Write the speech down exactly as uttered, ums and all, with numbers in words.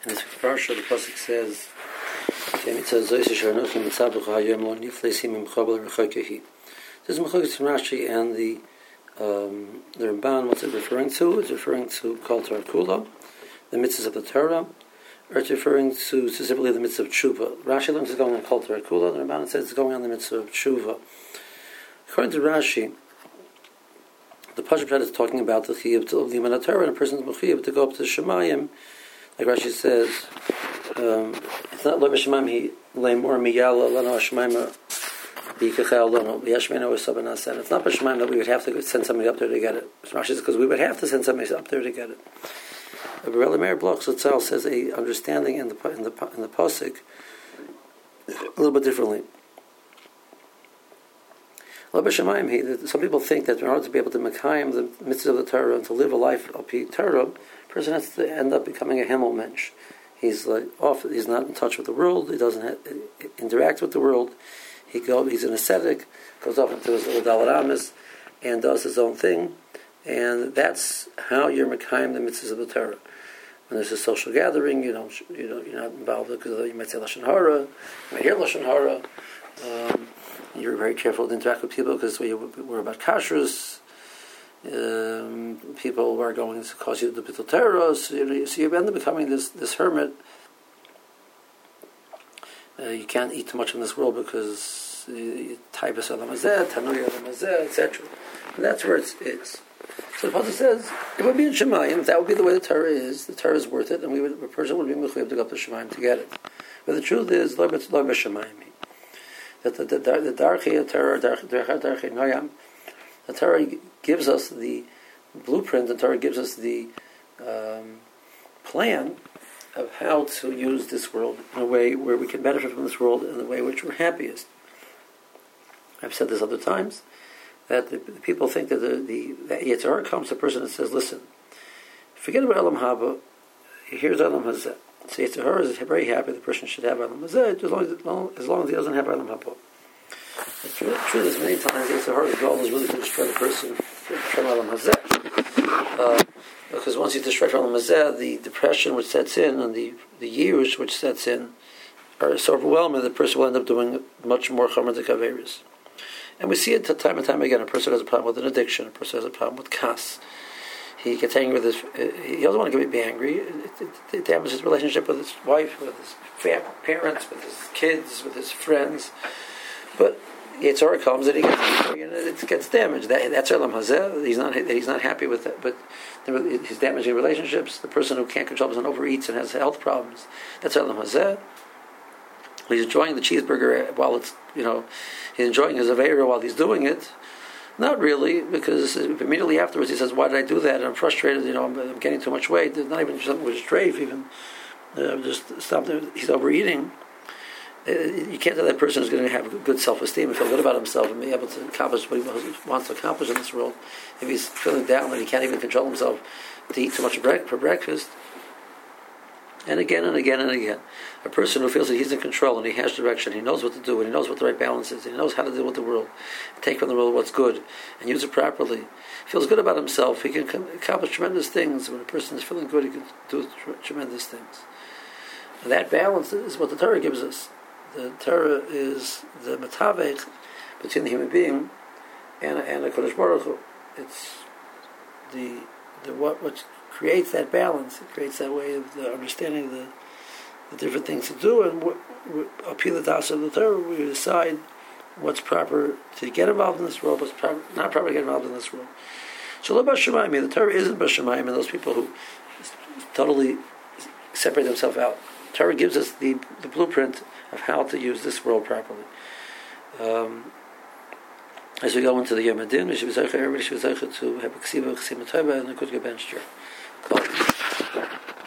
In this parsha, the pasuk says, "This is Mechukes from Rashi and the um, the Ramban. What's it referring to? It's referring to Kol Torah Kula, the mitzvahs of the Torah, or it's referring to specifically the mitzvah of Tshuva. Rashi learns it's going on Kol Torah Kula. The Ramban says it's going on the mitzvah of Tshuva. According to Rashi, the Pasuk is talking about the chiyuv of the Liman Torah and a person's chiyuv to go up to the Shemayim. Like Rashi says, um, it's not lo b'shemayim he leimor miyala lano hashmayim b'yichachal lano b'yashmeinu v'sabanasem. It's not b'shemayim that we would have to send somebody up there to get it. Rashi says because we would have to send somebody up there to get it. The Rebbe Meir Bloch itself says a understanding in the in the in the pasuk a little bit differently. Lo b'shemayim he. Some people think that in order to be able to mekayim the mitzvah of the Torah and to live a life of Torah, person has to end up becoming a himmel mensch. He's like off. He's not in touch with the world. He doesn't have, interact with the world. He go. He's an ascetic. Goes off into his little Dalet Amis and does his own thing. And that's how you're mekayim the mitzvahs of the Torah. When there's a social gathering, you don't. You know, you're not involved because you might say lashon hara. You might hear lashon hara. Um, you're very careful to interact with people because we, we're about kashrus. Um, people who are going to cause you the bittul Torah, so you, so you end up becoming this this hermit. Uh, you can't eat too much in this world because taibas alam hazeh, tanuri alam hazeh, et cetera. And that's where it's, it's. So the pasuk says it would be in Shemayim. If that would be the way the Torah is, the Torah is worth it, and we would, a person would be mechuyev to go up to Shemayim to get it. But the truth is, lo b'Shemayim, that the the the darchei Torah, darchei noyam. The Torah gives us the blueprint, the Torah gives us the um, plan of how to use this world in a way where we can benefit from this world in the way which we're happiest. I've said this other times, that the, the people think that the, the that Yetzer Hara comes to a person and says, listen, forget about Olam Haba, here's Olam Hazeh. So Yetzer Hara is very happy the person should have Olam Hazeh as long as, as long as he doesn't have Olam Haba. It's true, true there's many times Yetzer Hara's goal is really to destroy the person from Olam Hazeh. Uh, because once you destroy from Olam Hazeh, the depression which sets in and the, the years which sets in are so overwhelming that the person will end up doing much more chomer to kaveris. And we see it time and time again. A person has a problem with an addiction. A person has a problem with kas. He gets angry with his... He doesn't want to be angry. It, it, it damages his relationship with his wife, with his parents, with his kids, with his friends. But Yetzer Hara comes and he gets, it gets damaged. That, that's Olam Hazeh. He's not he's not happy with that. But his damaging relationships, the person who can't control himself and overeats and has health problems, that's Olam Hazeh. He's enjoying the cheeseburger while it's, you know, he's enjoying his Aveira while he's doing it. Not really, because immediately afterwards he says, why did I do that? I'm frustrated, you know, I'm, I'm getting too much weight. There's not even something with strafe, even. Uh, just something, he's overeating. You can't tell that person is going to have good self-esteem and feel good about himself and be able to accomplish what he wants to accomplish in this world. If he's feeling down and he can't even control himself to eat too much for breakfast. And again and again and again. A person who feels that he's in control and he has direction, he knows what to do and he knows what the right balance is, and he knows how to deal with the world, take from the world what's good and use it properly, feels good about himself, he can accomplish tremendous things. When a person is feeling good, he can do tremendous things. And that balance is what the Torah gives us. The Torah is the matavech between the human being and and the Kodesh Baruch Hu. It's the the what what creates that balance. It creates that way of the understanding the the different things to do, and appeal the das of the Torah. We decide what's proper to get involved in this world, what's proper, not proper to get involved in this world. So lo b'Shemayim, the Torah isn't b'Shemayim, and those people who totally separate themselves out. The Torah gives us the the blueprint of how to use this world properly. Um, as we go into the Yom Adin, we should be zeicha, everybody should be zeicha to have a ksiva, ksiva tova, and a good gebench.